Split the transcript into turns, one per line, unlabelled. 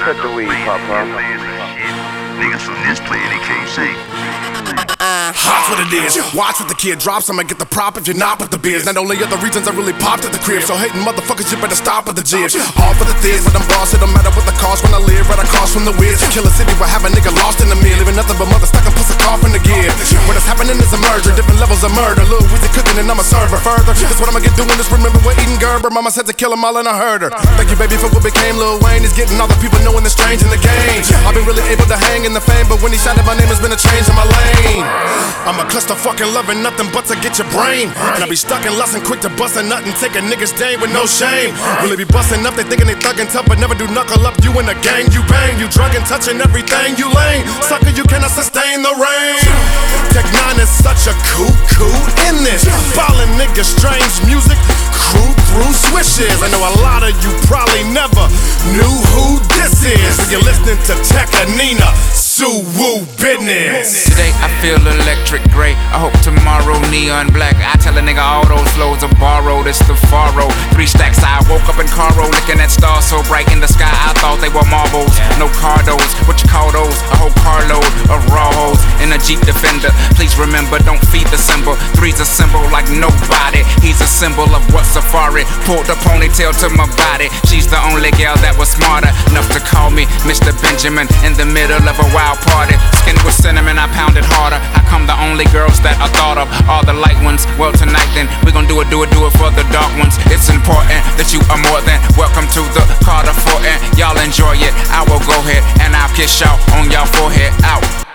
cut the weed, Papa.
Niggas from this planet, they can't sing.
Hot's what it is. Watch what the kid drops. I'ma get the prop if you're not with the biz. Not only are the reasons I really popped at the crib. So hating motherfuckers, you better stop at the jibs. All for the thiz, but I'm boss. It don't matter what the cost when I live. Right across from the whiz. Kill a city where have a nigga lost in the mill. Leaving nothing but mother stuck and puts a cough in the gear. What is happening is a merger. Different levels of murder. Lil Weezy cooking and I'm a server. Further, that's what I'ma get doing. Just remember we're eating Gerber. Mama said to kill them all and I heard her. Thank you, baby, for what became Lil Wayne. He's getting all the people knowing the strange in the game. I've been really able to hang in the fame, but when he shouted my name, has been a change in my lane. I'm a cluster fucking loving nothing but to get your brain. And I be stuck in lust and quick to bust a nut and take a nigga's day with no shame. Really be busting up, they thinking they thuggin' tough, but never do knuckle up. You in the gang, you bang, you drug and touching everything, you lame. Sucker, you cannot sustain the rain. Tech 9 is such a cool in this. Ballin' niggas, strange music, crew through swishes. I know a lot of you probably never knew who this is. When you're listening to Tech and Nina, Suwoo business.
Today I feel electric gray. I hope tomorrow neon black. I tell a nigga all those flows are borrowed. It's the faro. 3 stacks. I woke up in Caro, looking at stars so bright in the sky. I thought they were marbles. No cardos. What you call those? A whole carload of raw hoes in a Jeep Defender. Please remember, don't feed the symbol. 3's a symbol like nobody. He's a symbol of what Safari. Pulled a ponytail to my body. She's the only gal that was smarter enough to call me Mr. Benjamin in the middle of a wild party. Skin with cinnamon, I pounded harder. How come the only girls that I thought of are the light ones? Well, tonight then, we gon' do it for the dark ones. It's important that you are more than welcome to the Carter Fort, and y'all enjoy it. I will go ahead and I'll kiss y'all on y'all forehead. Out.